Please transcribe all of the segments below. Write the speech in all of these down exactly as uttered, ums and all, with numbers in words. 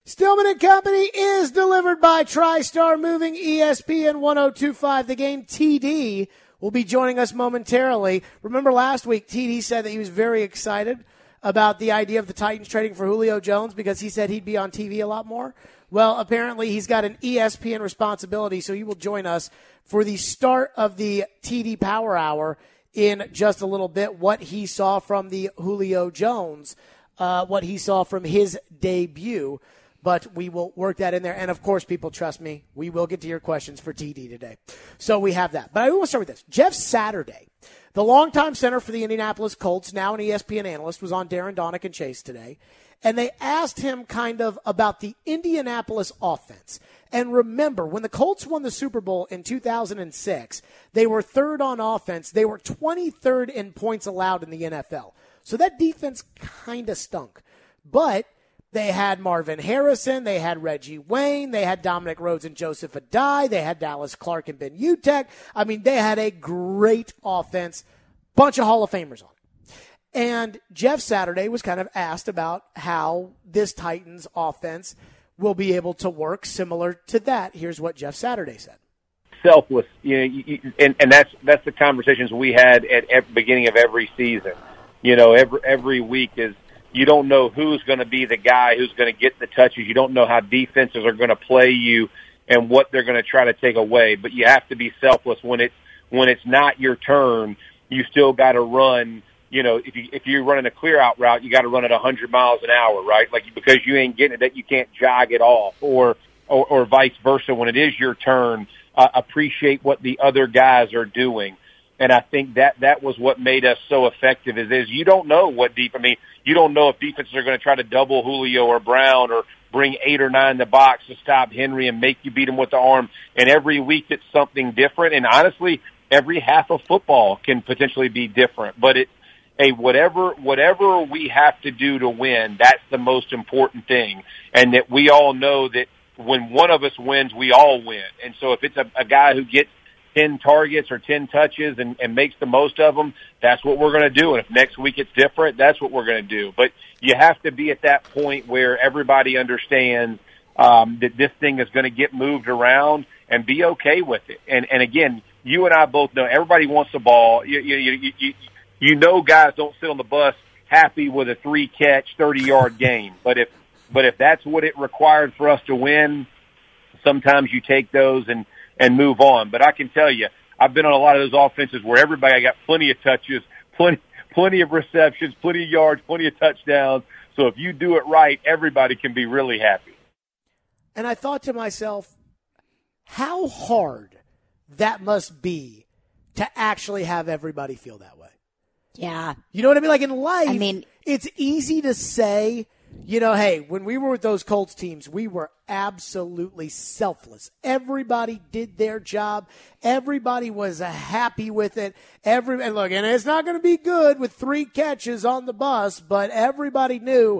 Stillman and Company is delivered by TriStar Moving, E S P N one oh two point five. The Game T D will be joining us momentarily. Remember last week, T D said that he was very excited about the idea of the Titans trading for Julio Jones because he said he'd be on T V a lot more. Well, apparently he's got an E S P N responsibility, so he will join us for the start of the T D Power Hour in just a little bit, what he saw from the Julio Jones, uh, what he saw from his debut. But we will work that in there. And, of course, people, trust me, we will get to your questions for T D today. So we have that. But I will start with this. Jeff Saturday, the longtime center for the Indianapolis Colts, now an E S P N analyst, was on Darren Donick and Chase today. And they asked him kind of about the Indianapolis offense. And remember, when the Colts won the Super Bowl in two thousand six, they were third on offense. They were twenty-third in points allowed in the N F L. So that defense kind of stunk. But they had Marvin Harrison. They had Reggie Wayne. They had Dominic Rhodes and Joseph Adai. They had Dallas Clark and Ben Utek. I mean, they had a great offense. Bunch of Hall of Famers on it. And Jeff Saturday was kind of asked about how this Titans offense will be able to work similar to that. Here's what Jeff Saturday said. Selfless, you know, you, you, and, and that's that's the conversations we had at the beginning of every season. You know, every every week is, you don't know who's going to be the guy who's going to get the touches. You don't know how defenses are going to play you and what they're going to try to take away. But you have to be selfless when it's when it's not your turn. You still got to run. You know, if you if you're running a clear out route, you got to run at one hundred miles an hour, right? Like, because you ain't getting it, that you can't jog it off, or or, or vice versa. When it is your turn, uh, appreciate what the other guys are doing. And I think that that was what made us so effective. Is is you don't know what deep. I mean, you don't know if defenses are going to try to double Julio or Brown or bring eight or nine in the box to stop Henry and make you beat him with the arm. And every week it's something different. And honestly, every half of football can potentially be different. But it, hey, whatever whatever we have to do to win, that's the most important thing. And that we all know that when one of us wins, we all win. And so if it's a, a guy who gets ten targets or ten touches and, and makes the most of them, that's what we're going to do. And if next week it's different, that's what we're going to do. But you have to be at that point where everybody understands um, that this thing is going to get moved around, and be okay with it. And, and again, you and I both know everybody wants the ball. You, you, you, you, you know guys don't sit on the bus happy with a three-catch, thirty-yard game. But if but if that's what it required for us to win, sometimes you take those and, and move on. But I can tell you, I've been on a lot of those offenses where everybody got plenty of touches, plenty, plenty of receptions, plenty of yards, plenty of touchdowns. So if you do it right, everybody can be really happy. And I thought to myself, how hard that must be to actually have everybody feel that way. Yeah. You know what I mean? Like in life, I mean, it's easy to say, you know, hey, when we were with those Colts teams, we were absolutely selfless. Everybody did their job. Everybody was happy with it. Every and look, and it's not going to be good with three catches on the bus, but everybody knew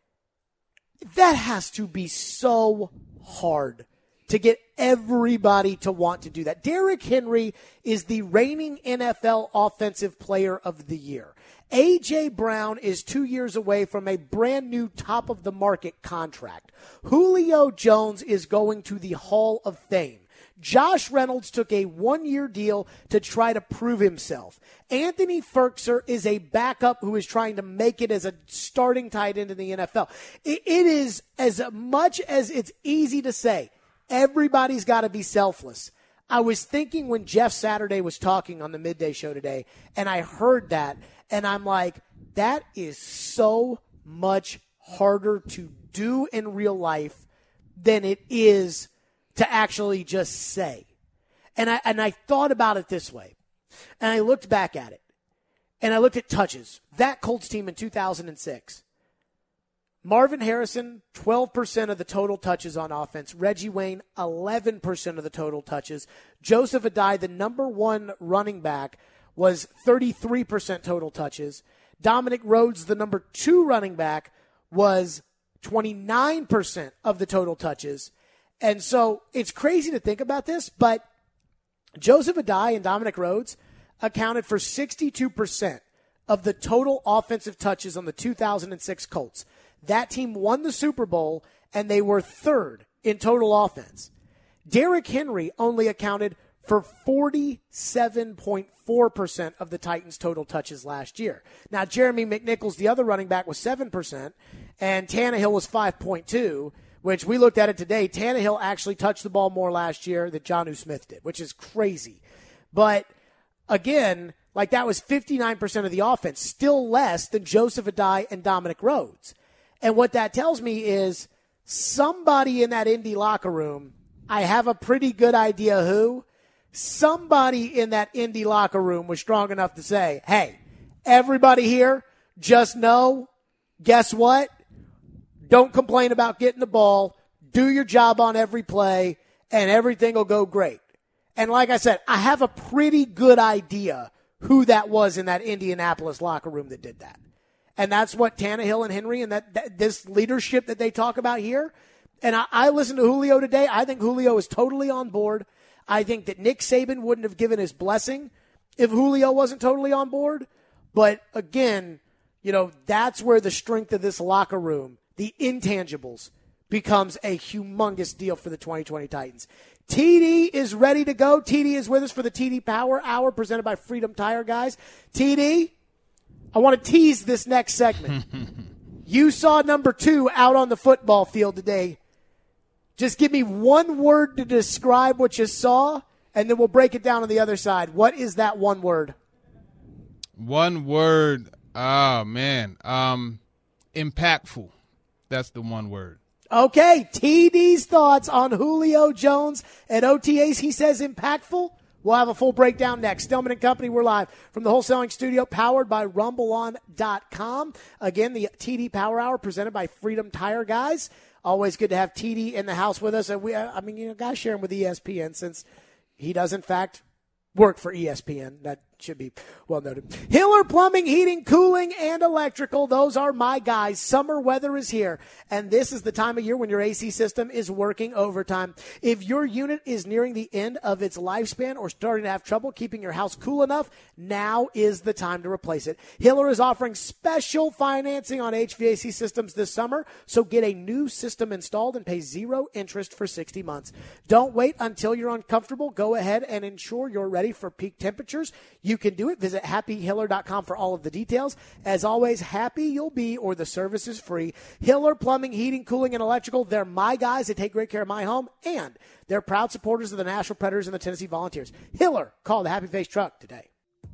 that has to be so hard to get everybody to want to do that. Derrick Henry is the reigning N F L Offensive Player of the Year. A J. Brown is two years away from a brand new top-of-the-market contract. Julio Jones is going to the Hall of Fame. Josh Reynolds took a one-year deal to try to prove himself. Anthony Firkser is a backup who is trying to make it as a starting tight end in the N F L. It is, as much as it's easy to say, everybody's got to be selfless. I was thinking when Jeff Saturday was talking on the midday show today, and I heard that, and I'm like, that is so much harder to do in real life than it is to actually just say. And I and I thought about it this way, and I looked back at it, and I looked at touches. That Colts team in two thousand six. Marvin Harrison, twelve percent of the total touches on offense. Reggie Wayne, eleven percent of the total touches. Joseph Adai, the number one running back, was thirty-three percent total touches. Dominic Rhodes, the number two running back, was twenty-nine percent of the total touches. And so it's crazy to think about this, but Joseph Adai and Dominic Rhodes accounted for sixty-two percent of the total offensive touches on the two thousand six Colts. That team won the Super Bowl, and they were third in total offense. Derrick Henry only accounted for forty-seven point four percent of the Titans' total touches last year. Now, Jeremy McNichols, the other running back, was seven percent, and Tannehill was five point two, which we looked at it today. Tannehill actually touched the ball more last year than Jonnu Smith did, which is crazy. But, again, like that was fifty-nine percent of the offense, still less than Joseph Adai and Dominic Rhodes. And what that tells me is somebody in that Indy locker room, I have a pretty good idea who, somebody in that Indy locker room was strong enough to say, hey, everybody here, just know, guess what? Don't complain about getting the ball. Do your job on every play, and everything will go great. And like I said, I have a pretty good idea who that was in that Indianapolis locker room that did that. And that's what Tannehill and Henry and that, that this leadership that they talk about here. And I, I listened to Julio today. I think Julio is totally on board. I think that Nick Saban wouldn't have given his blessing if Julio wasn't totally on board. But again, you know, that's where the strength of this locker room, the intangibles, becomes a humongous deal for the twenty twenty Titans. T D is ready to go. T D is with us for the T D Power Hour presented by Freedom Tire Guys. T D, I want to tease this next segment. You saw number two out on the football field today. Just give me one word to describe what you saw, and then we'll break it down on the other side. What is that one word? One word. Oh, man. Um, impactful. That's the one word. Okay, T D's thoughts on Julio Jones at O T As. He says impactful. We'll have a full breakdown next. Stillman and Company, we're live from the wholesaling studio powered by rumble on dot com. Again, the T D Power Hour presented by Freedom Tire Guys. Always good to have T D in the house with us. And we, I mean, you know, got to share him with E S P N since he does, in fact, work for E S P N. That should be well noted. Hiller Plumbing, Heating, Cooling, and Electrical. Those are my guys. Summer weather is here, and this is the time of year when your A C system is working overtime. If your unit is nearing the end of its lifespan or starting to have trouble keeping your house cool enough, now is the time to replace it. Hiller is offering special financing on H V A C systems this summer, so get a new system installed and pay zero interest for sixty months. Don't wait until you're uncomfortable. Go ahead and ensure you're ready for peak temperatures. You can do it. Visit happy hiller dot com for all of the details. As always, happy you'll be or the service is free. Hiller Plumbing, Heating, Cooling, and Electrical. They're my guys. They take great care of my home, and they're proud supporters of the Nashville Predators and the Tennessee Volunteers. Hiller, call the Happy Face Truck today.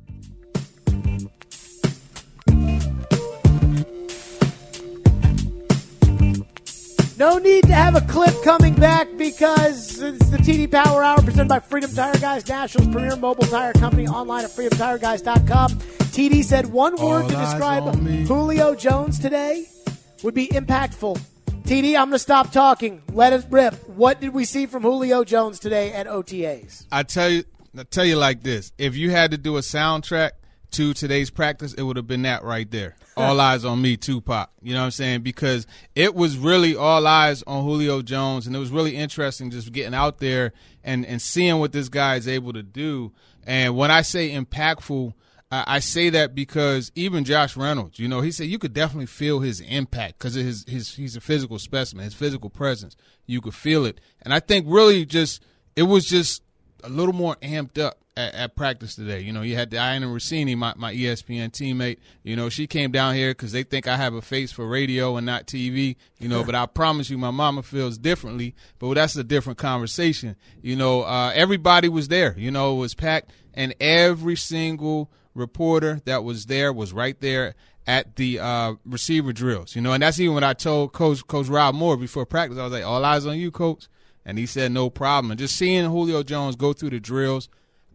No need to have a clip coming back because it's the T D Power Hour presented by Freedom Tire Guys, Nashville's premier mobile tire company, online at freedom tire guys dot com. T D said one word All to describe on Julio Jones today would be impactful. T D, I'm going to stop talking. Let it rip. What did we see from Julio Jones today at O T As? I tell you, I tell you like this. If you had to do a soundtrack to today's practice, it would have been that right there. All eyes on me, Tupac. You know what I'm saying? Because it was really all eyes on Julio Jones, and it was really interesting just getting out there and, and seeing what this guy is able to do. And when I say impactful, uh, I say that because even Josh Reynolds, you know, he said you could definitely feel his impact because his, his he's a physical specimen, his physical presence. You could feel it. And I think really just it was just a little more amped up at, at practice today. You know, you had Diana Rossini, my, my E S P N teammate. You know, she came down here because they think I have a face for radio and not T V, you know, but I promise you my mama feels differently. But that's a different conversation. You know, uh, everybody was there. You know, it was packed, and every single reporter that was there was right there at the uh, receiver drills. You know, and that's even when I told Coach Coach Rob Moore before practice, I was like, all eyes on you, Coach. And he said, no problem. And just seeing Julio Jones go through the drills,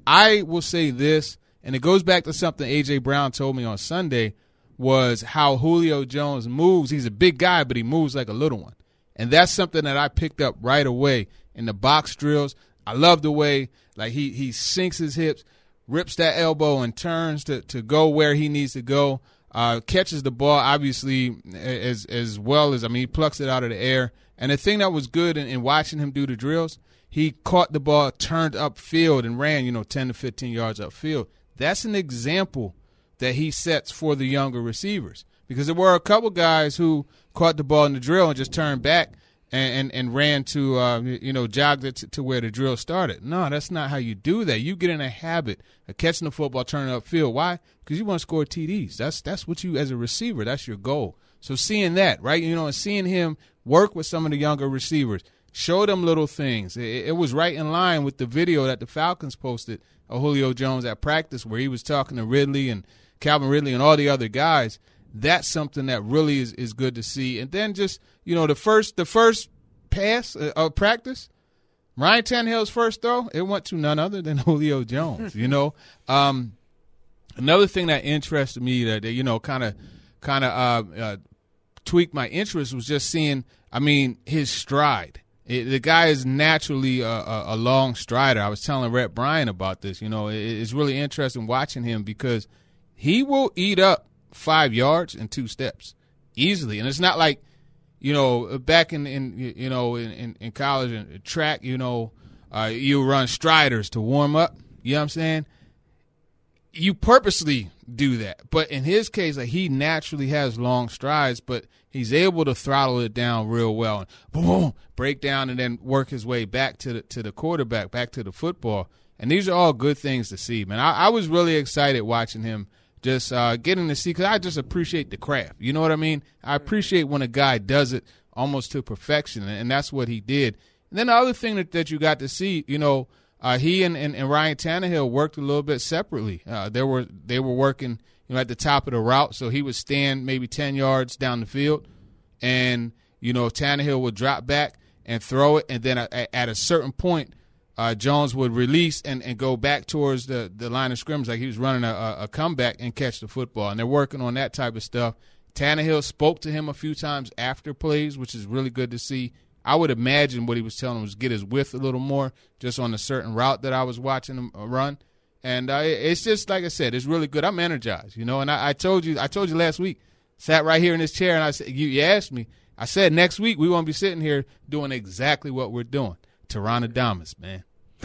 I will say this, and it goes back to something A J. Brown told me on Sunday, was how Julio Jones moves. He's a big guy, but he moves like a little one. And that's something that I picked up right away in the box drills. I love the way like he, he sinks his hips, rips that elbow, and turns to, to go where he needs to go. Uh, catches the ball, obviously, as as well as, I mean, he plucks it out of the air. And the thing that was good in, in watching him do the drills, he caught the ball, turned upfield, and ran, you know, ten to fifteen yards upfield. That's an example that he sets for the younger receivers. Because there were a couple guys who caught the ball in the drill and just turned back and, and, and ran to, uh, you know, jogged it to, to where the drill started. No, that's not how you do that. You get in a habit of catching the football, turning upfield. Why? Because you want to score T Ds. That's that's what you, as a receiver, that's your goal. So seeing that, right, you know, and seeing him work with some of the younger receivers, show them little things. It, it was right in line with the video that the Falcons posted of Julio Jones at practice where he was talking to Ridley and Calvin Ridley and all the other guys. That's something that really is, is good to see. And then just, you know, the first the first pass of uh, practice, Ryan Tannehill's first throw, it went to none other than Julio Jones, you know. Um, another thing that interested me that, you know, kind of kind of uh, uh, tweaked my interest was just seeing, I mean, his stride. It, the guy is naturally a, a, a long strider. I was telling Rhett Bryan about this. You know, it, it's really interesting watching him because he will eat up five yards in two steps easily. And it's not like, you know, back in, in you know, in, in, in college and track, you know, uh, you run striders to warm up. You know what I'm saying? You purposely do that. But in his case, like, he naturally has long strides, but he's able to throttle it down real well and boom, boom, break down and then work his way back to the, to the quarterback, back to the football. And these are all good things to see, man. I, I was really excited watching him just uh, getting to see, because I just appreciate the craft. You know what I mean? I appreciate when a guy does it almost to perfection, and that's what he did. And then the other thing that, that you got to see, you know, uh, he and, and, and Ryan Tannehill worked a little bit separately. Uh, they were they were working, you know, at the top of the route, so he would stand maybe ten yards down the field, and, you know, Tannehill would drop back and throw it, and then at, at a certain point, Uh, Jones would release and, and go back towards the, the line of scrimmage like he was running a, a comeback and catch the football. And they're working on that type of stuff. Tannehill spoke to him a few times after plays, which is really good to see. I would imagine what he was telling him was get his width a little more just on a certain route that I was watching him run. And uh, it's just, like I said, it's really good. I'm energized, you know. And I, I told you I told you last week, sat right here in this chair, and I said, you, you asked me. I said next week we won't be sitting here doing exactly what we're doing. Tyrann Adamas, man.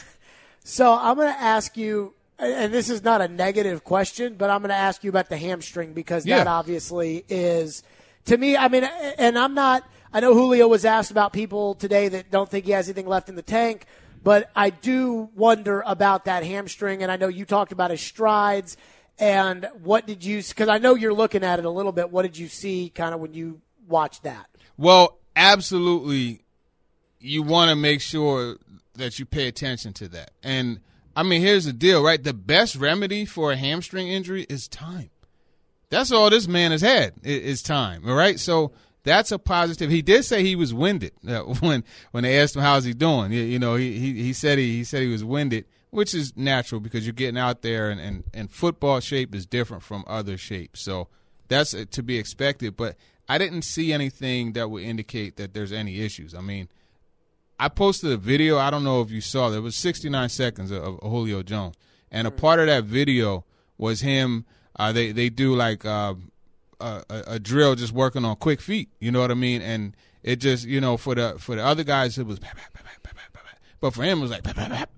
So I'm going to ask you, and this is not a negative question, but I'm going to ask you about the hamstring because yeah. that obviously is, to me, I mean, and I'm not, I know Julio was asked about people today that don't think he has anything left in the tank, but I do wonder about that hamstring, and I know you talked about his strides, and what did you, because I know you're looking at it a little bit, what did you see kind of when you watched that? Well, absolutely, you want to make sure that you pay attention to that. And, I mean, here's the deal, right? The best remedy for a hamstring injury is time. That's all this man has had is time, all right? So that's a positive. He did say he was winded uh, when when they asked him how's he doing. You, you know, he, he he said he, he said he was winded, which is natural because you're getting out there, and, and, and football shape is different from other shapes. So that's to be expected. But I didn't see anything that would indicate that there's any issues. I mean, I posted a video. I don't know if you saw it. It was sixty-nine seconds of, of Julio Jones. And a part of that video was him. Uh, they, they do like uh, a, a drill just working on quick feet. You know what I mean? And it just, you know, for the for the other guys, it was but for him, it was like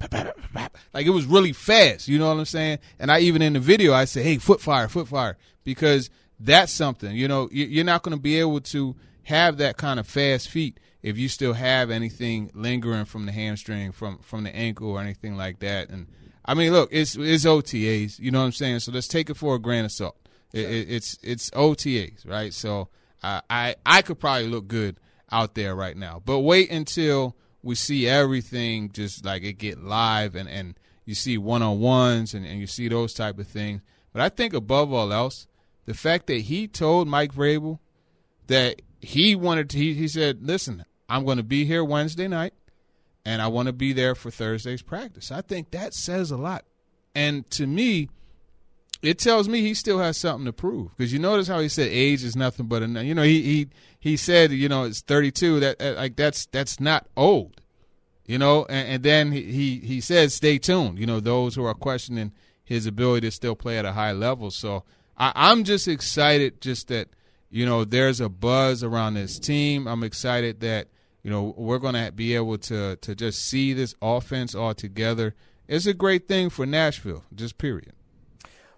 like it was really fast. You know what I'm saying? And I even in the video, I said, hey, foot fire, foot fire, because that's something. You know, you're not going to be able to have that kind of fast feet if you still have anything lingering from the hamstring, from, from the ankle or anything like that. And, I mean, look, it's it's O T As, you know what I'm saying? So let's take it for a grain of salt. It, it, it's it's O T As, right? So uh, I, I could probably look good out there right now. But wait until we see everything just like it get live and, and you see one-on-ones and, and you see those type of things. But I think above all else, the fact that he told Mike Vrabel that he wanted to, he, he said, listen, I'm going to be here Wednesday night, and I want to be there for Thursday's practice. I think that says a lot. And to me, it tells me he still has something to prove. Because you notice how he said age is nothing but a, you know, he he he said, you know, it's thirty-two. That like that's that's not old, you know. And, and then he, he he says, stay tuned. You know, those who are questioning his ability to still play at a high level. So I, I'm just excited, just that, you know, there's a buzz around this team. I'm excited that, you know, we're going to be able to to just see this offense all together. It's a great thing for Nashville, just period.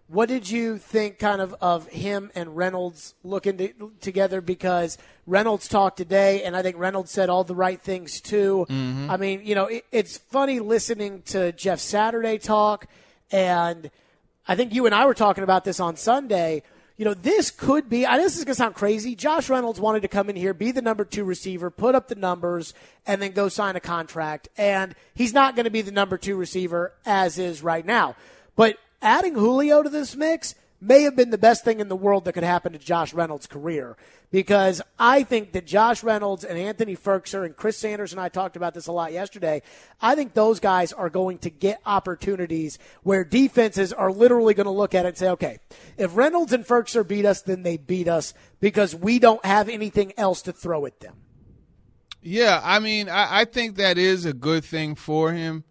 what did you think kind of of him and Reynolds looking to, together? Because Reynolds talked today, and I think Reynolds said all the right things too. Mm-hmm. I mean, you know, it, it's funny listening to Jeff Saturday talk, and I think you and I were talking about this on Sunday. You know, this could be, I know this is going to sound crazy. Josh Reynolds wanted to come in here, be the number two receiver, put up the numbers, and then go sign a contract. And he's not going to be the number two receiver as is right now. But adding Julio to this mix may have been the best thing in the world that could happen to Josh Reynolds' career, because I think that Josh Reynolds and Anthony Ferkser and Chris Sanders and I talked about this a lot yesterday. I think those guys are going to get opportunities where defenses are literally going to look at it and say, okay, if Reynolds and Ferkser beat us, then they beat us because we don't have anything else to throw at them. Yeah, I mean, I, I think that is a good thing for him,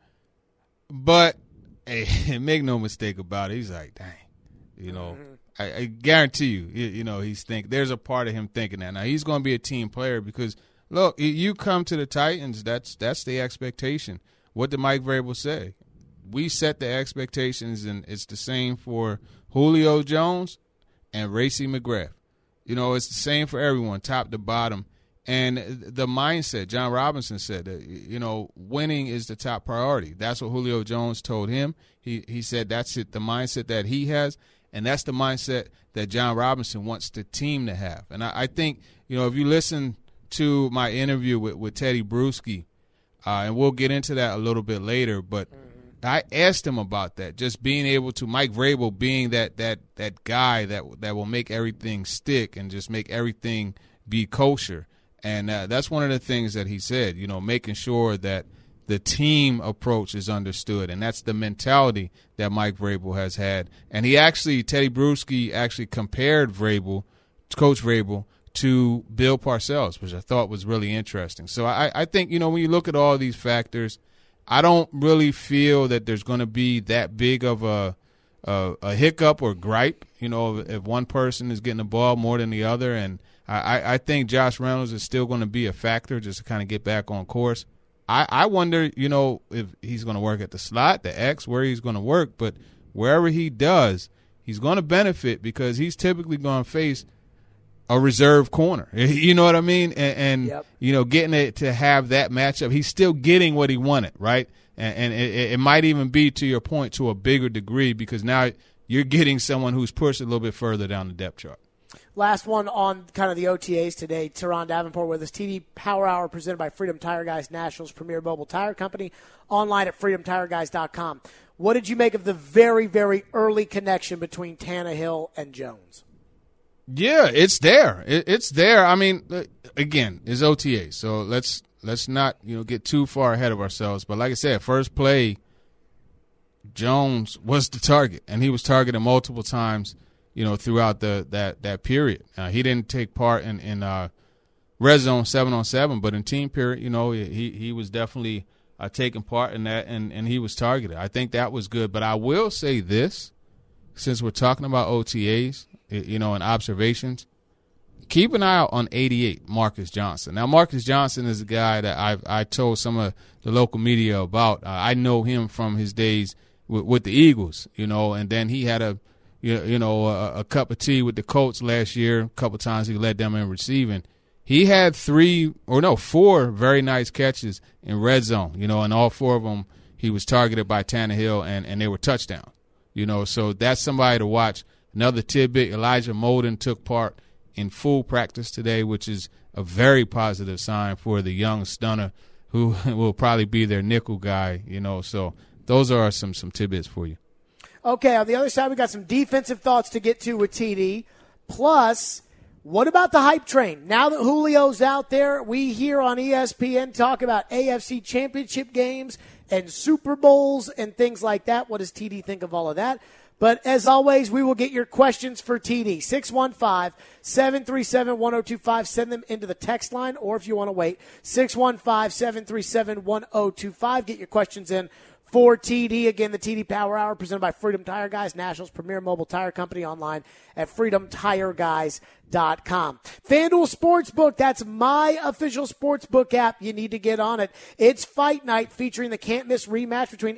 but hey, make no mistake about it. He's like, dang, you know, mm-hmm. I, I guarantee you, you, you know, he's think there's a part of him thinking that. Now, he's going to be a team player because, look, you come to the Titans, that's that's the expectation. What did Mike Vrabel say? We set the expectations, and it's the same for Julio Jones and Racey McGrath. You know, it's the same for everyone, top to bottom. And the mindset, John Robinson said that, you know, winning is the top priority. That's what Julio Jones told him. He he said that's it, the mindset that he has, and that's the mindset that John Robinson wants the team to have. And I, I think, you know, if you listen to my interview with, with Teddy Bruschi, uh, and we'll get into that a little bit later, but mm-hmm. I asked him about that, just being able to, Mike Vrabel being that that that guy that that will make everything stick and just make everything be kosher. And uh, that's one of the things that he said, you know, making sure that the team approach is understood. And that's the mentality that Mike Vrabel has had. And he actually, Teddy Bruschi actually compared Vrabel, Coach Vrabel, to Bill Parcells, which I thought was really interesting. So I, I think, you know, when you look at all these factors, I don't really feel that there's going to be that big of a, a, a hiccup or gripe, you know, if one person is getting the ball more than the other. And I, I think Josh Reynolds is still going to be a factor just to kind of get back on course. I, I wonder, you know, if he's going to work at the slot, the X, where he's going to work. But wherever he does, he's going to benefit because he's typically going to face a reserve corner. You know what I mean? And, and yep. you know, getting it to have that matchup, he's still getting what he wanted, right? And, and it, it might even be, to your point, to a bigger degree because now you're getting someone who's pushed a little bit further down the depth chart. Last one on kind of the O T As today. Teron Davenport with us. T D Power Hour presented by Freedom Tire Guys, Nationals premier mobile tire company. Online at freedom tire guys dot com. What did you make of the very, very early connection between Tannehill and Jones? Yeah, it's there. It, it's there. I mean, again, it's O T A, so let's let's not you know get too far ahead of ourselves. But like I said, first play, Jones was the target, and he was targeted multiple times. You know, throughout the that that period, uh, he didn't take part in in uh, red zone seven on seven, but in team period, you know, he he was definitely uh, taking part in that, and and he was targeted. I think that was good. But I will say this, since we're talking about O T As, you know, and observations, keep an eye out on eighty-eight, Marcus Johnson. Now, Marcus Johnson is a guy that I I told some of the local media about. Uh, I know him from his days with, with the Eagles, you know, and then he had a You, you know, a, a cup of tea with the Colts last year. A couple times he led them in receiving. He had three or no, four very nice catches in red zone, you know, and all four of them he was targeted by Tannehill, and, and they were touchdowns, you know. So that's somebody to watch. Another tidbit, Elijah Molden took part in full practice today, which is a very positive sign for the young stunner who will probably be their nickel guy, you know. So those are some, some tidbits for you. Okay, on the other side, we got some defensive thoughts to get to with T D. Plus, what about the hype train? Now that Julio's out there, we here on E S P N talk about A F C championship games and Super Bowls and things like that. What does T D think of all of that? But as always, we will get your questions for T D. six one five, seven three seven, one oh two five. Send them into the text line, or if you want to wait, six one five, seven three seven, one oh two five. Get your questions in for T D. Again, the T D Power Hour presented by Freedom Tire Guys, Nationals premier mobile tire company. Online at freedom tire guys dot com. FanDuel Sportsbook, that's my official sportsbook app. You need to get on it. It's Fight Night featuring the can't-miss rematch between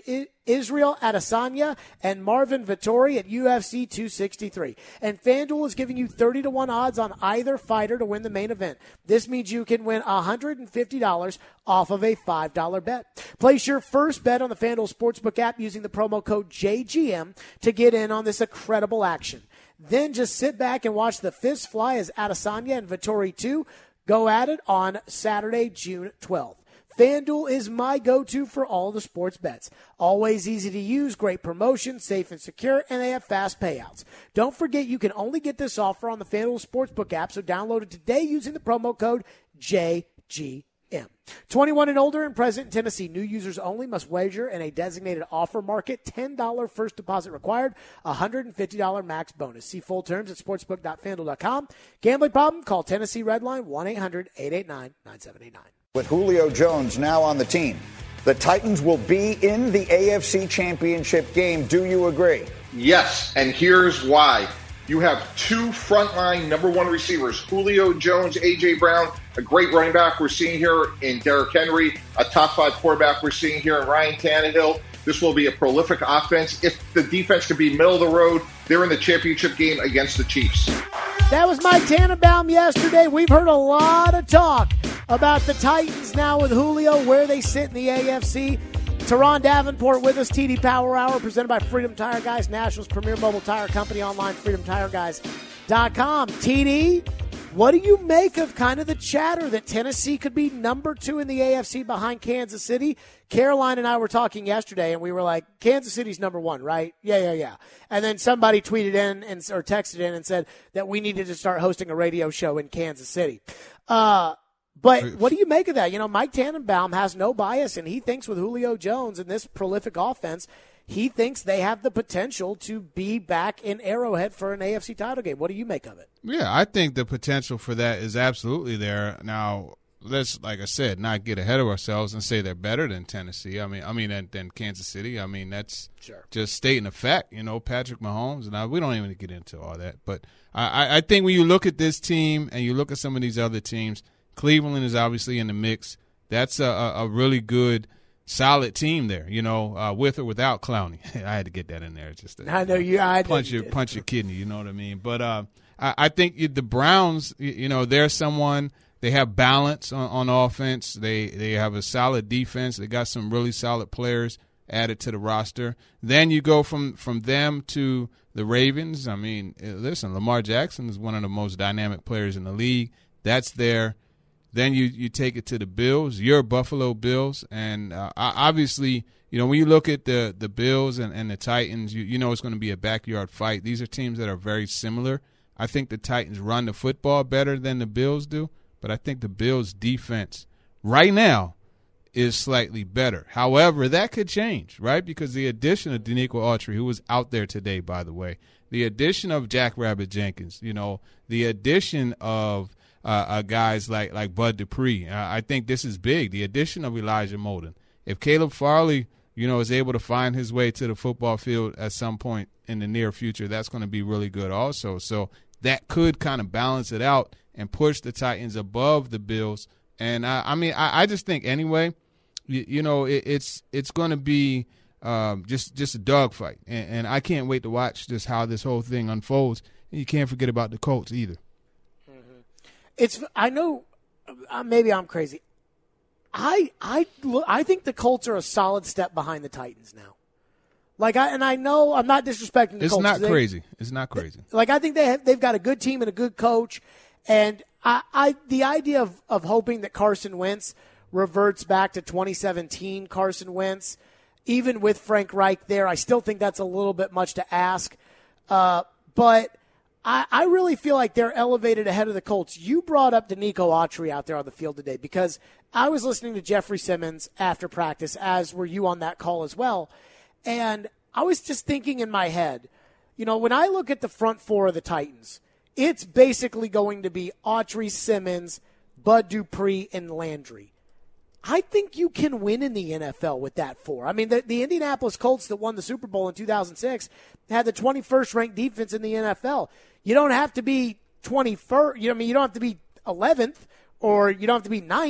Israel Adesanya and Marvin Vettori at U F C two sixty-three. And FanDuel is giving you thirty to one odds on either fighter to win the main event. This means you can win one hundred fifty dollars off of a five dollar bet. Place your first bet on the FanDuel Sportsbook app using the promo code J G M to get in on this incredible action. Then just sit back and watch the fists fly as Adesanya and Vettori two go at it on Saturday, June twelfth. FanDuel is my go-to for all the sports bets. Always easy to use, great promotion, safe and secure, and they have fast payouts. Don't forget you can only get this offer on the FanDuel Sportsbook app, so download it today using the promo code J G M. twenty-one and older and present in Tennessee. New users only must wager in a designated offer market. ten dollars first deposit required. one hundred fifty dollars max bonus. See full terms at sportsbook dot fanduel dot com. Gambling problem? Call Tennessee Redline one eight hundred eight eight nine nine seven eight nine. With Julio Jones now on the team, the Titans will be in the A F C Championship game. Do you agree? Yes, and here's why. You have two frontline number one receivers, Julio Jones, A J. Brown, a great running back we're seeing here in Derrick Henry, a top five quarterback we're seeing here in Ryan Tannehill. This will be a prolific offense. If the defense can be middle of the road, they're in the championship game against the Chiefs. That was Mike Tannenbaum yesterday. We've heard a lot of talk about the Titans now with Julio, where they sit in the A F C. Teron Davenport with us, T D Power Hour, presented by Freedom Tire Guys, National's premier mobile tire company, online, freedom tire guys dot com. T D, what do you make of kind of the chatter that Tennessee could be number two in the A F C behind Kansas City? Caroline and I were talking yesterday, and we were like, Kansas City's number one, right? Yeah, yeah, yeah. And then somebody tweeted in and or texted in and said that we needed to start hosting a radio show in Kansas City. Uh But what do you make of that? You know, Mike Tannenbaum has no bias, and he thinks with Julio Jones and this prolific offense, he thinks they have the potential to be back in Arrowhead for an A F C title game. What do you make of it? Yeah, I think the potential for that is absolutely there. Now, let's, like I said, not get ahead of ourselves and say they're better than Tennessee. I mean, I mean, than, than Kansas City. I mean, that's sure. just stating a fact. You know, Patrick Mahomes, and I, we don't even get into all that. But I, I think when you look at this team and you look at some of these other teams, Cleveland is obviously in the mix. That's a, a really good, solid team there, you know, uh, with or without Clowney. I had to get that in there. Just to, I know you. I punch your punch your kidney. You know what I mean? But uh, I, I think the Browns, you know, they're someone. They have balance on, on offense. They they have a solid defense. They got some really solid players added to the roster. Then you go from from them to the Ravens. I mean, listen, Lamar Jackson is one of the most dynamic players in the league. That's there. Then you, you take it to the Bills, your Buffalo Bills, and uh, obviously, you know, when you look at the, the Bills and, and the Titans, you, you know it's going to be a backyard fight. These are teams that are very similar. I think the Titans run the football better than the Bills do, but I think the Bills' defense right now is slightly better. However, that could change, right, because the addition of Danico Autry, who was out there today, by the way, the addition of Jack Rabbit Jenkins, you know, the addition of Uh, uh, guys like, like Bud Dupree. Uh, I think this is big, the addition of Elijah Molden. If Caleb Farley, you know, is able to find his way to the football field at some point in the near future, that's going to be really good also. So that could kind of balance it out and push the Titans above the Bills. And, I, I mean, I, I just think anyway, you, you know, it, it's it's going to be um, just, just a dogfight. And, and I can't wait to watch just how this whole thing unfolds. And you can't forget about the Colts either. It's. I know. Uh, maybe I'm crazy. I I I think the Colts are a solid step behind the Titans now. Like I and I know I'm not disrespecting the it's Colts. It's not they, crazy. It's not crazy. Like I think they have, they've got a good team and a good coach, and I, I the idea of of hoping that Carson Wentz reverts back to twenty seventeen Carson Wentz, even with Frank Reich there, I still think that's a little bit much to ask. Uh, but. I, I really feel like they're elevated ahead of the Colts. You brought up Danico Autry out there on the field today because I was listening to Jeffrey Simmons after practice, as were you on that call as well. And I was just thinking in my head, you know, when I look at the front four of the Titans, it's basically going to be Autry, Simmons, Bud Dupree, and Landry. I think you can win in the N F L with that four. I mean, the, the Indianapolis Colts that won the Super Bowl in two thousand six had the twenty-first ranked defense in the N F L. You don't have to be twenty-first. You know, I mean, you don't have to be eleventh or you don't have to be ninth.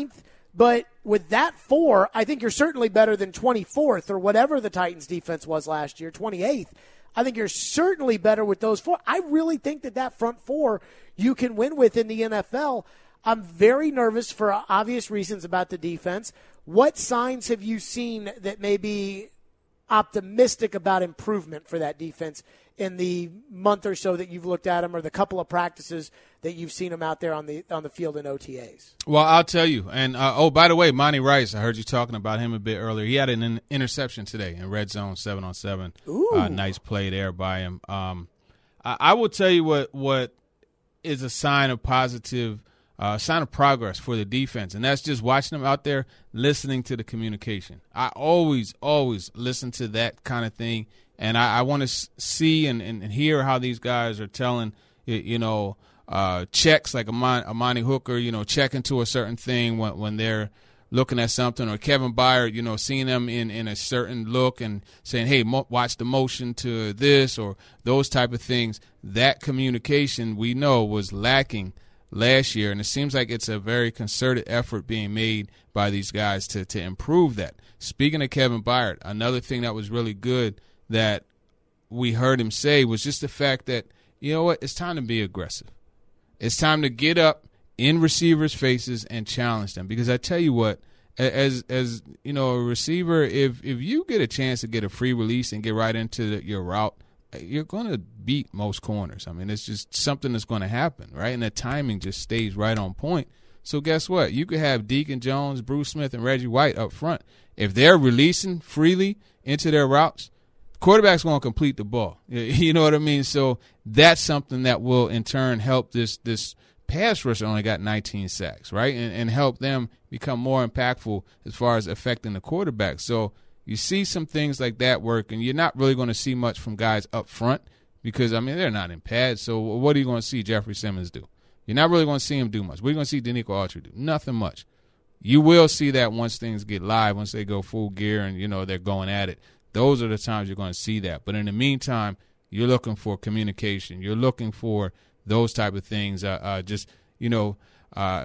But with that four, I think you're certainly better than twenty-fourth or whatever the Titans defense was last year, twenty-eighth. I think you're certainly better with those four. I really think that that front four you can win with in the N F L. I'm very nervous for obvious reasons about the defense. What signs have you seen that may be optimistic about improvement for that defense in the month or so that you've looked at them, or the couple of practices that you've seen them out there on the on the field in O T As? Well, I'll tell you. And, uh, oh, by the way, Monty Rice, I heard you talking about him a bit earlier. He had an in- interception today in red zone, seven on seven. Ooh. Uh, nice play there by him. Um, I, I will tell you what, what is a sign of positive Uh, sign of progress for the defense, and that's just watching them out there, listening to the communication. I always, always listen to that kind of thing, and I, I want to s- see and, and, and hear how these guys are telling, you know, uh, checks like Amani, Amani Hooker, you know, checking to a certain thing when, when they're looking at something, or Kevin Byard, you know, seeing them in, in a certain look and saying, hey, mo- watch the motion to this, or those type of things. That communication, we know, was lacking last year, and it seems like it's a very concerted effort being made by these guys to to improve that. Speaking of Kevin Byard, another thing that was really good that we heard him say was just the fact that, you know what, it's time to be aggressive. It's time to get up in receivers' faces and challenge them, because I tell you what, as as you know, a receiver, if if you get a chance to get a free release and get right into the, your route, you're going to beat most corners. I mean, it's just something that's going to happen, right? And the timing just stays right on point. So guess what? You could have Deacon Jones, Bruce Smith, and Reggie White up front. If they're releasing freely into their routes, quarterback's going to complete the ball. You know what I mean? So that's something that will, in turn, help this this pass rusher only got nineteen sacks, right? And, and help them become more impactful as far as affecting the quarterback. So you see some things like that work, and you're not really going to see much from guys up front because, I mean, they're not in pads. So what are you going to see Jeffrey Simmons do? You're not really going to see him do much. What are you going to see Danico Autry do? Nothing much. You will see that once things get live, once they go full gear and, you know, they're going at it. Those are the times you're going to see that. But in the meantime, you're looking for communication. You're looking for those type of things, uh, uh, just, you know, uh,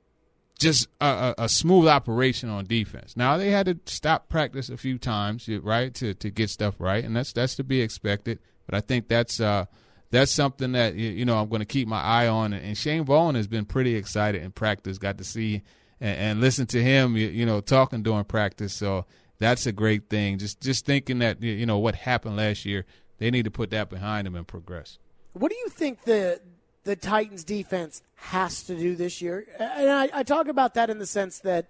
just a, a smooth operation on defense. Now, they had to stop practice a few times, right, to, to get stuff right, and that's that's to be expected. But I think that's uh, that's something that, you know, I'm going to keep my eye on. And Shane Vaughn has been pretty excited in practice. Got to see and, and listen to him, you, you know, talking during practice. So that's a great thing. Just just thinking that, you know, what happened last year, they need to put that behind them and progress. What do you think the the Titans defense has to do this year? And I, I talk about that in the sense that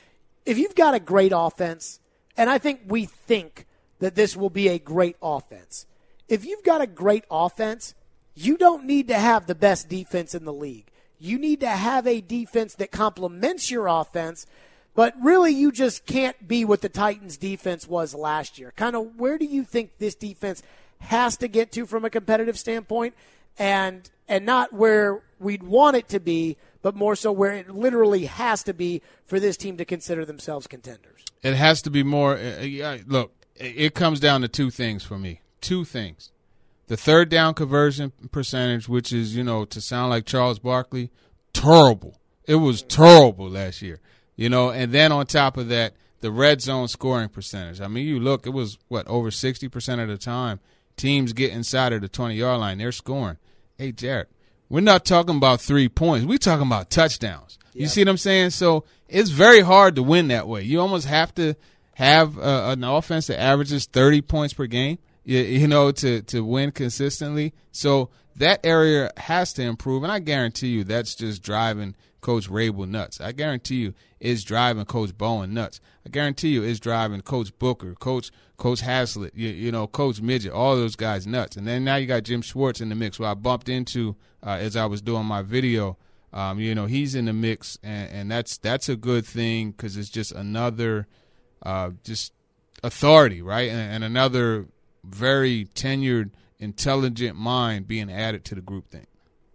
if you've got a great offense, and I think we think that this will be a great offense, if you've got a great offense, you don't need to have the best defense in the league. You need to have a defense that complements your offense, but really you just can't be what the Titans defense was last year. Kind of where do you think this defense has to get to from a competitive standpoint, and and not where we'd want it to be, but more so where it literally has to be for this team to consider themselves contenders? It has to be more uh, – look, it comes down to two things for me. Two things. The third down conversion percentage, which is, you know, to sound like Charles Barkley, terrible. It was terrible last year, you know, and then on top of that, the red zone scoring percentage. I mean, you look, it was, what, over sixty percent of the time teams get inside of the twenty-yard line, they're scoring. Hey, Jared, we're not talking about three points. We're talking about touchdowns. You yep. see what I'm saying? So it's very hard to win that way. You almost have to have uh, an offense that averages thirty points per game, you, you know, to, to win consistently. So that area has to improve, and I guarantee you that's just driving Coach Rabel nuts. I guarantee you it's driving Coach Bowen nuts. I guarantee you it's driving Coach Booker, Coach Coach Haslett, you, you know, Coach Midget, all those guys nuts. And then now you got Jim Schwartz in the mix, who I bumped into uh, as I was doing my video. Um, you know, he's in the mix, and, and that's that's a good thing because it's just another uh, just authority, right, and, and another very tenured, intelligent mind being added to the group thing.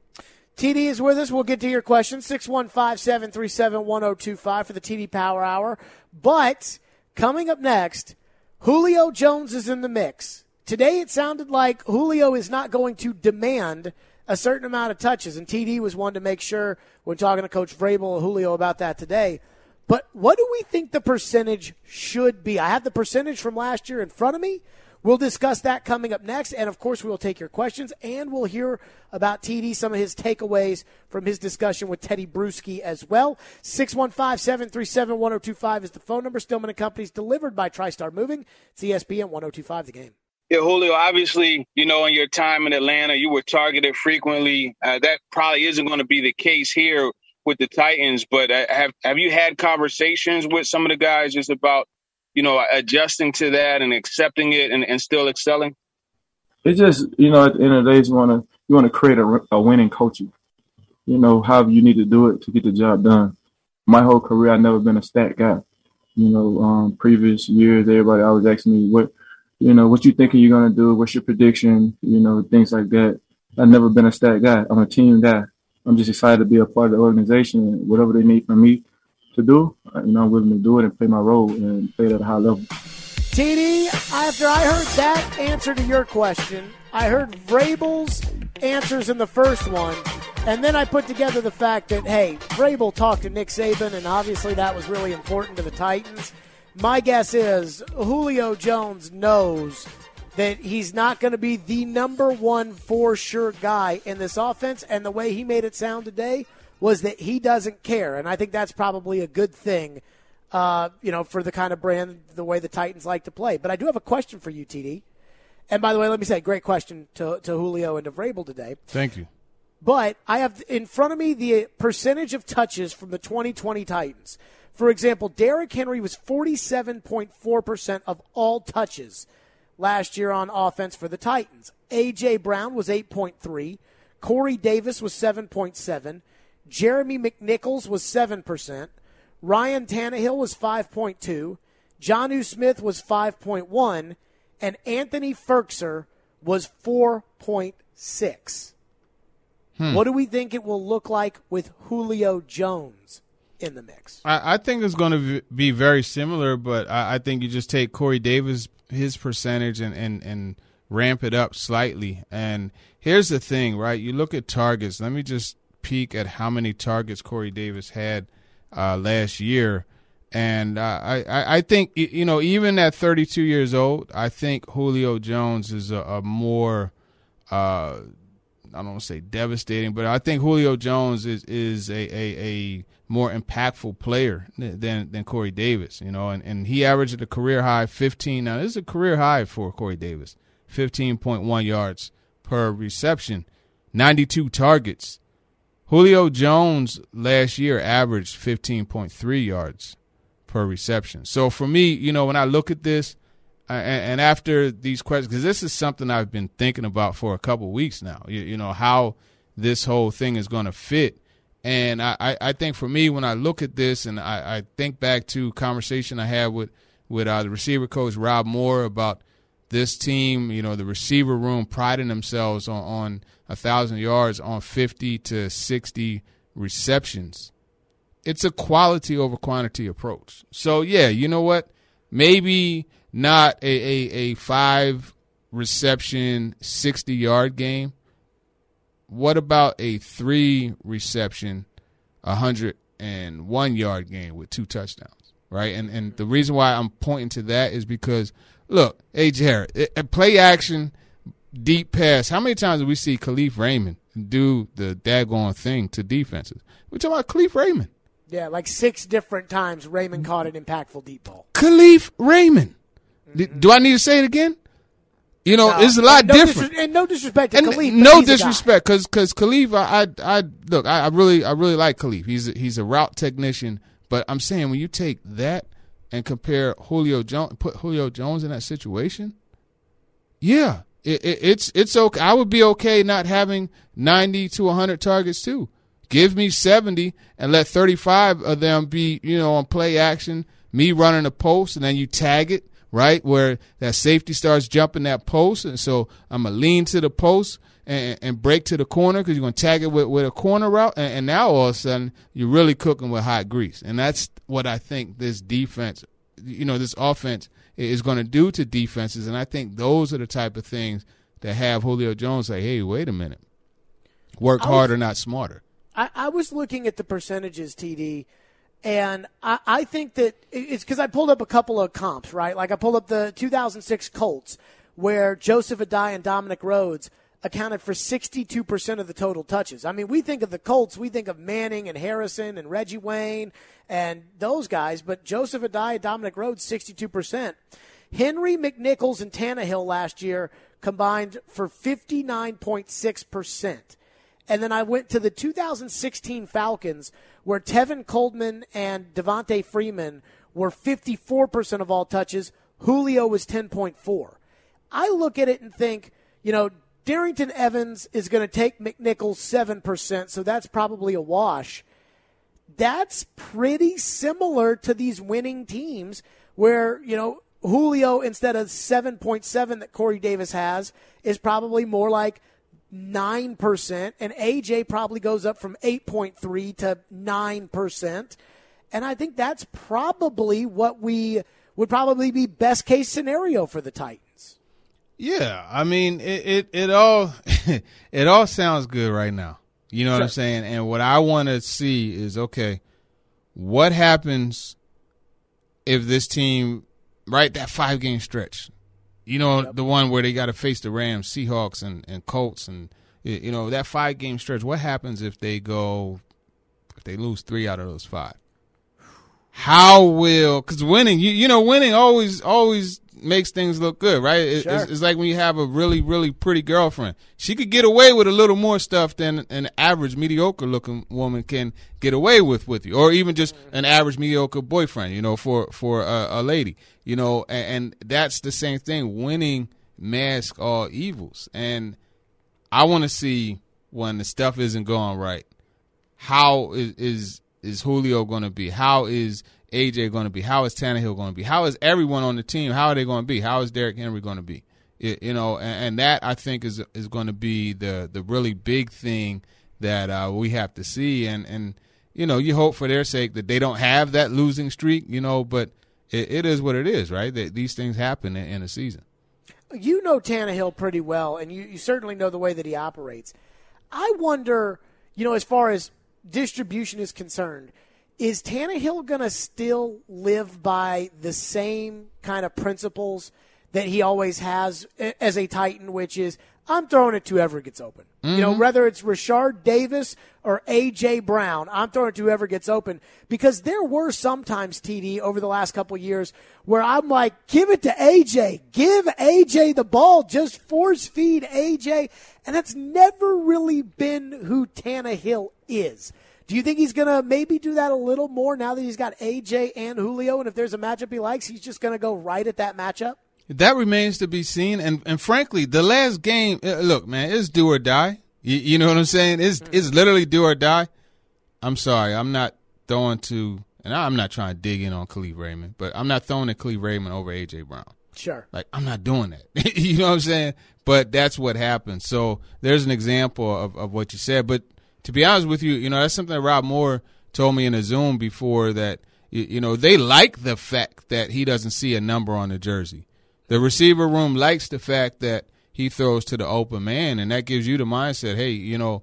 T D is with us. We'll get to your questions. six one five, seven three seven, one oh two five for the T D Power Hour. But coming up next, Julio Jones is in the mix. Today it sounded like Julio is not going to demand a certain amount of touches, and T D was one to make sure when talking to Coach Vrabel and Julio about that today. But what do we think the percentage should be? I have the percentage from last year in front of me. We'll discuss that coming up next. And, of course, we'll take your questions, and we'll hear about T D, some of his takeaways from his discussion with Teddy Bruschi as well. six one five, seven three seven, one oh two five is the phone number. Stillman and Company's delivered by TriStar Moving. It's E S P N one oh two five The Game. Yeah, Julio, obviously, you know, in your time in Atlanta, you were targeted frequently. Uh, that probably isn't going to be the case here with the Titans. But uh, have have you had conversations with some of the guys just about, you know, adjusting to that and accepting it and, and still excelling? It's just, you know, at the end of the day, you want to you want to create a, a winning culture. You know, however you need to do it to get the job done. My whole career, I've never been a stat guy. You know, um, previous years, everybody always asking me, what, you know, what you thinking you're going to do? What's your prediction? You know, things like that. I've never been a stat guy. I'm a team guy. I'm just excited to be a part of the organization, and whatever they need from me to do, you know, I'm willing to do it and play my role and play it at a high level. T D, after I heard that answer to your question, I heard Vrabel's answers in the first one, and then I put together the fact that, hey, Vrabel talked to Nick Saban, and obviously that was really important to the Titans. My guess is Julio Jones knows that he's not going to be the number one for sure guy in this offense, and the way he made it sound today was that he doesn't care, and I think that's probably a good thing, uh, you know, for the kind of brand, the way the Titans like to play. But I do have a question for you, T D. And by the way, let me say, great question to, to Julio and to Vrabel today. Thank you. But I have in front of me the percentage of touches from the twenty twenty Titans. For example, Derrick Henry was forty-seven point four percent of all touches last year on offense for the Titans. A J. Brown was eight point three. Corey Davis was seven point seven. Jeremy McNichols was seven percent. Ryan Tannehill was five point two. Jonnu Smith was five point one. And Anthony Ferkser was four point six. Hmm. What do we think it will look like with Julio Jones in the mix? I, I think it's going to be very similar, but I, I think you just take Corey Davis, his percentage, and, and, and ramp it up slightly. And here's the thing, right? You look at targets. Let me just peek at how many targets Corey Davis had uh, last year. And uh, I, I think, you know, even at thirty-two years old, I think Julio Jones is a, a more, uh, I don't want to say devastating, but I think Julio Jones is, is a, a, a more impactful player than than Corey Davis, you know, and, and he averaged a career high fifteen. Now, this is a career high for Corey Davis, fifteen point one yards per reception, ninety-two targets. Julio Jones last year averaged fifteen point three yards per reception. So for me, you know, when I look at this, uh, and, and after these questions, because this is something I've been thinking about for a couple of weeks now, you, you know, how this whole thing is going to fit. And I, I, I think for me, when I look at this and I, I think back to conversation I had with, with uh, the receiver coach, Rob Moore, about this team, you know, the receiver room priding themselves on, on one thousand yards on fifty to sixty receptions. It's a quality over quantity approach. So, yeah, you know what? Maybe not a, a, a five reception, sixty yard game. What about a three reception, one hundred one yard game with two touchdowns, right? And and the reason why I'm pointing to that is because, look, hey, Jared, play action, deep pass. How many times do we see Khalif Raymond do the daggone thing to defenses? We're talking about Khalif Raymond. Yeah, like six different times Raymond caught an impactful deep ball. Khalif Raymond. Mm-hmm. Do I need to say it again? You know, no, it's a lot no different. Dis- and no disrespect to and Khalif. No disrespect, because because Khalif, I, I, I look, I, I really, I really like Khalif. He's a, he's a route technician. But I'm saying when you take that and compare Julio Jones, put Julio Jones in that situation, yeah, it, it, it's it's okay. I would be okay not having ninety to one hundred targets too. Give me seventy and let thirty-five of them be, you know, on play action, me running the post, and then you tag it, right, where that safety starts jumping that post. And so I'm going to lean to the post and, and break to the corner because you're going to tag it with, with a corner route. And, and now all of a sudden you're really cooking with hot grease. And that's what I think this defense, you know, this offense is going to do to defenses. And I think those are the type of things that have Julio Jones say, hey, wait a minute, work harder, not smarter. I, I was looking at the percentages, T D, And I, I think that it's because I pulled up a couple of comps, right? Like I pulled up the two thousand six Colts where Joseph Addai and Dominic Rhodes accounted for sixty-two percent of the total touches. I mean, we think of the Colts, we think of Manning and Harrison and Reggie Wayne and those guys, but Joseph Addai and Dominic Rhodes, sixty-two percent. Henry, McNichols, and Tannehill last year combined for fifty-nine point six percent. And then I went to the two thousand sixteen Falcons where Tevin Coleman and Devontae Freeman were fifty-four percent of all touches. Julio was ten point four. I look at it and think, you know, Darrington Evans is going to take McNichols seven percent, so that's probably a wash. That's pretty similar to these winning teams where, you know, Julio, instead of seven point seven that Corey Davis has, is probably more like nine percent, and A J probably goes up from eight point three to nine percent. And I think that's probably what we would probably be best case scenario for the Titans. Yeah, I mean, it it, it all it all sounds good right now. You know what Sure. I'm saying? And what I want to see is, okay, what happens if this team, right, that five-game stretch, you know, Yep. the one where they got to face the Rams, Seahawks, and, and Colts, and, you know, that five-game stretch, what happens if they go, if they lose three out of those five? How will, because winning, you, you know, winning always, always makes things look good, right? It, Sure. it's, it's like when you have a really, really pretty girlfriend. She could get away with a little more stuff than an average mediocre-looking woman can get away with with you, or even just an average mediocre boyfriend, you know, for, for a, a lady, you know, and, and that's the same thing. Winning masks all evils. And I want to see when the stuff isn't going right, how is, is is Julio going to be? How is A J going to be? How is Tannehill going to be? How is everyone on the team? How are they going to be? How is Derrick Henry going to be? It, you know, and, and that I think is is going to be the the really big thing that uh, we have to see. And and you know, you hope for their sake that they don't have that losing streak. You know, but it, it is what it is, right? That these things happen in, in a season. You know Tannehill pretty well, and you, you certainly know the way that he operates. I wonder, you know, as far as distribution is concerned, is Tannehill going to still live by the same kind of principles that he always has as a Titan, which is I'm throwing it to whoever gets open. Mm-hmm. You know, whether it's Rashard Davis or A J Brown, I'm throwing it to whoever gets open. Because there were sometimes, T D, over the last couple of years where I'm like, give it to A J. Give A J the ball. Just force feed A J. And that's never really been who Tannehill is. Do you think he's going to maybe do that a little more now that he's got A J and Julio? And if there's a matchup he likes, he's just going to go right at that matchup? That remains to be seen. And and frankly, the last game, look, man, it's do or die. You, you know what I'm saying? It's, mm-hmm. it's literally do or die. I'm sorry. I'm not throwing to, and I'm not trying to dig in on Khalif Raymond, but I'm not throwing to Khalif Raymond over A J Brown. Sure. Like, I'm not doing that. You know what I'm saying? But that's what happened. So there's an example of, of what you said. But to be honest with you, you know, that's something that Rob Moore told me in a Zoom before that, you, you know, they like the fact that he doesn't see a number on the jersey. The receiver room likes the fact that he throws to the open man, and that gives you the mindset, hey, you know,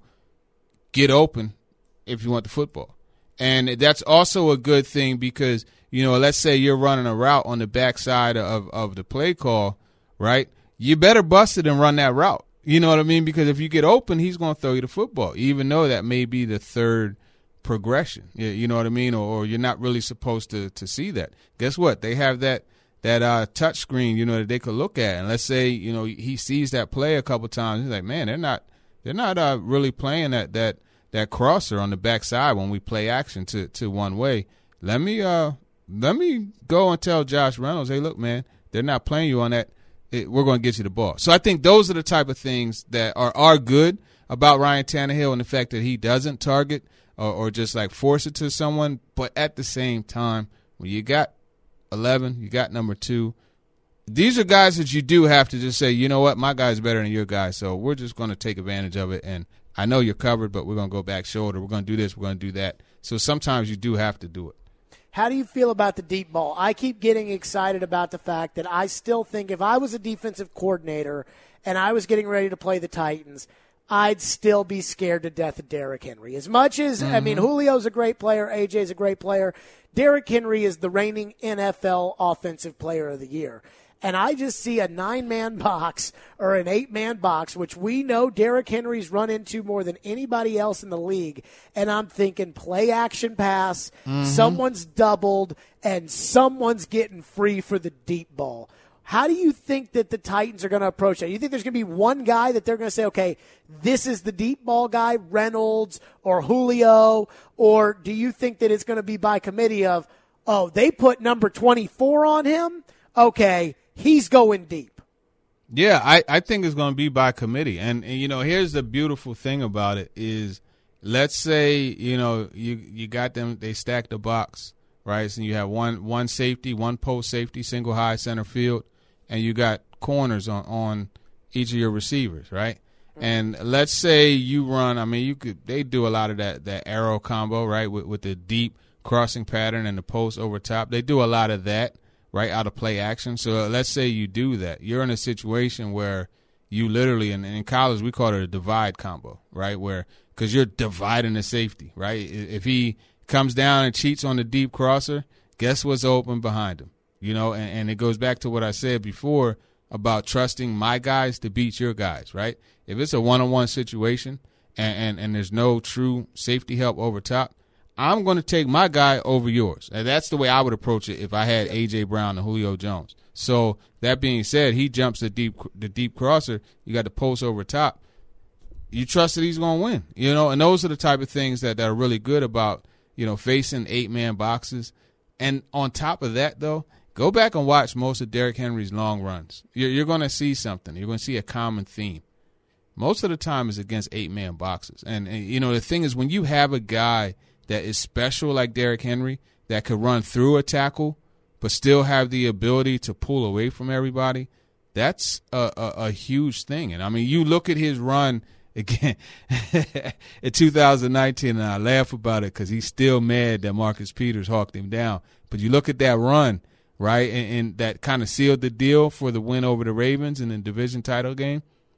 get open if you want the football. And that's also a good thing because, you know, let's say you're running a route on the backside of, of the play call, right? You better bust it and run that route. You know what I mean? Because if you get open, he's going to throw you the football, even though that may be the third progression. You know what I mean? Or, or you're not really supposed to, to see that. Guess what? They have that that uh, touch screen, you know, that they could look at. And let's say, you know, he sees that play a couple times. He's like, man, they're not they're not uh, really playing that that that crosser on the backside when we play action to, to one way. Let me uh let me go and tell Josh Reynolds, hey, look, man, they're not playing you on that. It, we're going to get you the ball. So I think those are the type of things that are, are good about Ryan Tannehill and the fact that he doesn't target or, or just like force it to someone. But at the same time, when you got eleven, you got number two, these are guys that you do have to just say, you know what, my guy's better than your guy, so we're just going to take advantage of it. And I know you're covered, but we're going to go back shoulder. We're going to do this. We're going to do that. So sometimes you do have to do it. How do you feel about the deep ball? I keep getting excited about the fact that I still think if I was a defensive coordinator and I was getting ready to play the Titans, I'd still be scared to death of Derrick Henry. As much as, mm-hmm. I mean, Julio's a great player, A J's a great player, Derrick Henry is the reigning N F L Offensive Player of the Year. And I just see a nine-man box or an eight-man box, which we know Derrick Henry's run into more than anybody else in the league. And I'm thinking play action pass, mm-hmm. someone's doubled, and someone's getting free for the deep ball. How do you think that the Titans are going to approach that? You think there's going to be one guy that they're going to say, okay, this is the deep ball guy, Reynolds or Julio, or do you think that it's going to be by committee of, oh, they put number twenty-four on him? Okay, he's going deep. Yeah, I, I think it's going to be by committee. And, and, you know, here's the beautiful thing about it is let's say, you know, you, you got them, they stacked the box, right? So you have one one safety, one post safety, single high center field, and you got corners on, on each of your receivers, right? Mm-hmm. And let's say you run, I mean, you could they do a lot of that, that arrow combo, right, with, with the deep crossing pattern and the post over top. They do a lot of that. Right, out of play action. So let's say you do that. You're in a situation where you literally, and in college we call it a divide combo, right, where because you're dividing the safety, right? If he comes down and cheats on the deep crosser, guess what's open behind him? You know, and, and it goes back to what I said before about trusting my guys to beat your guys, right? If it's a one-on-one situation and, and, and there's no true safety help over top, I'm going to take my guy over yours. And that's the way I would approach it if I had A J. Brown and Julio Jones. So that being said, he jumps the deep the deep crosser. You got the post over top. You trust that he's going to win. You know, and those are the type of things that, that are really good about, you know, facing eight-man boxes. And on top of that, though, go back and watch most of Derrick Henry's long runs. You're, you're going to see something. You're going to see a common theme. Most of the time is against eight-man boxes. And, and, you know, the thing is when you have a guy – that is special like Derrick Henry that could run through a tackle but still have the ability to pull away from everybody, that's a, a, a huge thing. And, I mean, you look at his run again in two thousand nineteen, and I laugh about it because he's still mad that Marcus Peters hawked him down. But you look at that run, right, and, and that kind of sealed the deal for the win over the Ravens in the division title game.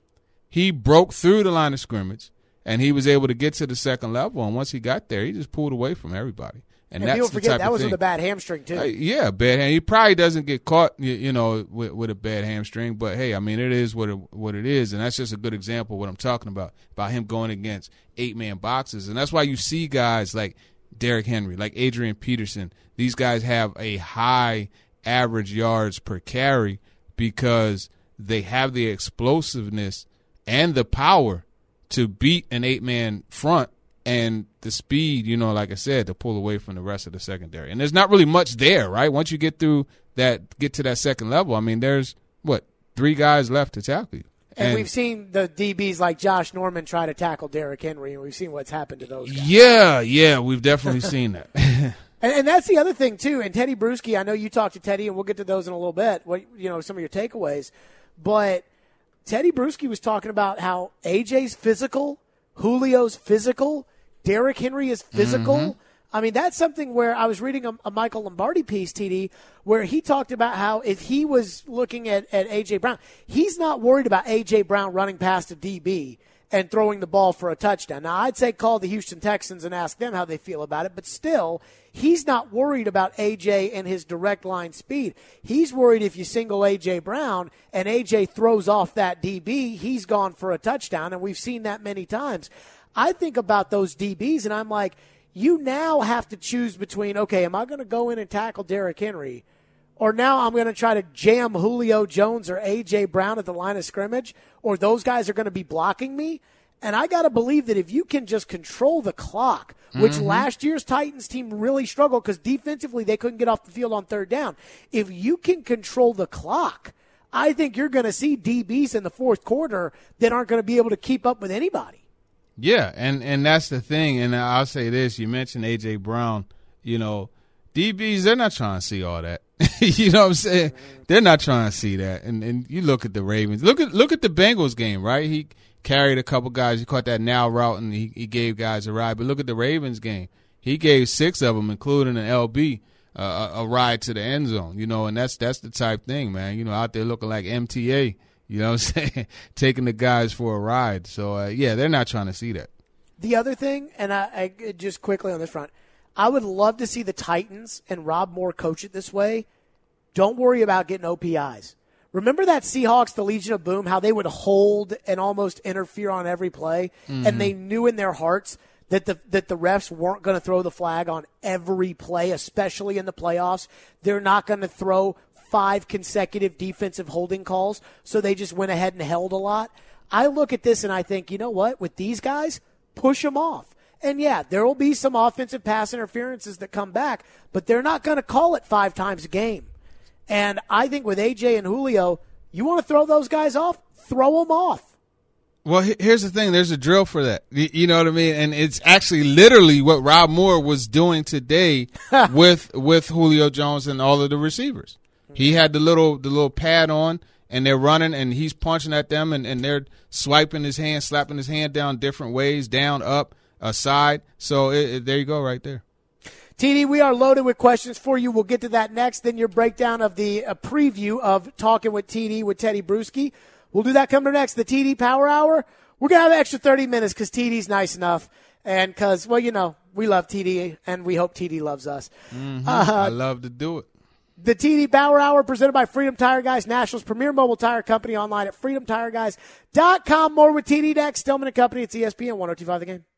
He broke through the line of scrimmage. And he was able to get to the second level, and once he got there, he just pulled away from everybody. And, and that's people the forget type that of was thing. with a bad hamstring too. Uh, yeah, bad. Ham- he probably doesn't get caught, you, you know, with, with a bad hamstring. But hey, I mean, it is what it, what it is, and that's just a good example of what I'm talking about about him going against eight man boxes, and that's why you see guys like Derrick Henry, like Adrian Peterson. These guys have a high average yards per carry because they have the explosiveness and the power to beat an eight-man front and the speed, you know, like I said, to pull away from the rest of the secondary. And there's not really much there, right? Once you get through that, get to that second level, I mean, there's, what, three guys left to tackle you. And, and we've seen the D Bs like Josh Norman try to tackle Derrick Henry, and we've seen what's happened to those guys. Yeah, yeah, we've definitely seen that. and, and that's the other thing, too. And Teddy Bruschi, I know you talked to Teddy, and we'll get to those in a little bit, what you know, some of your takeaways. But – Teddy Bruschi was talking about how A J's physical, Julio's physical, Derrick Henry is physical. Mm-hmm. I mean, that's something where I was reading a, a Michael Lombardi piece, T D, where he talked about how if he was looking at, at A J. Brown, he's not worried about A J. Brown running past a D B and throwing the ball for a touchdown. Now, I'd say call the Houston Texans and ask them how they feel about it, but still, he's not worried about A J and his direct line speed. He's worried if you single A J. Brown and A J throws off that D B, he's gone for a touchdown, and we've seen that many times. I think about those D Bs, and I'm like, you now have to choose between, okay, am I going to go in and tackle Derrick Henry, or now I'm going to try to jam Julio Jones or A J. Brown at the line of scrimmage, or those guys are going to be blocking me? And I got to believe that if you can just control the clock, which mm-hmm. last year's Titans team really struggled because defensively they couldn't get off the field on third down. If you can control the clock, I think you're going to see D Bs in the fourth quarter that aren't going to be able to keep up with anybody. Yeah, and, and that's the thing. And I'll say this. You mentioned A J. Brown. You know, D Bs, they're not trying to see all that. You know what I'm saying? They're not trying to see that. And and you look at the Ravens. Look at look at the Bengals game, right? He carried a couple guys. He caught that now route, and he, he gave guys a ride. But look at the Ravens game. He gave six of them, including an L B, uh, a, a ride to the end zone. You know, and that's that's the type thing, man. You know, out there looking like M T A. You know what I'm saying? Taking the guys for a ride. So, uh, yeah, they're not trying to see that. The other thing, and I, I just quickly on this front, I would love to see the Titans and Rob Moore coach it this way. Don't worry about getting O P Is. Remember that Seahawks, the Legion of Boom, how they would hold and almost interfere on every play, mm-hmm. and they knew in their hearts that the that the refs weren't going to throw the flag on every play, especially in the playoffs. They're not going to throw five consecutive defensive holding calls, so they just went ahead and held a lot. I look at this and I think, you know what? With these guys, push them off. And, yeah, there will be some offensive pass interferences that come back, but they're not going to call it five times a game. And I think with A J and Julio, you want to throw those guys off? Throw them off. Well, here's the thing. There's a drill for that. You know what I mean? And it's actually literally what Rob Moore was doing today with with Julio Jones and all of the receivers. He had the little the little pad on, and they're running, and he's punching at them, and, and they're swiping his hand, slapping his hand down different ways, down, up, aside. So it, it, there you go right there. T D, we are loaded with questions for you. We'll get to that next. Then your breakdown of the uh, preview of Talking with T D with Teddy Bruschi. We'll do that coming up next. The T D Power Hour. We're going to have an extra thirty minutes because T D's nice enough. And because, well, you know, we love T D, and we hope T D loves us. Mm-hmm. Uh, I love to do it. The T D Power Hour presented by Freedom Tire Guys, Nashville's premier mobile tire company, online at freedom tire guys dot com. More with T D next. Stillman and Company. It's E S P N one oh two point five The Game.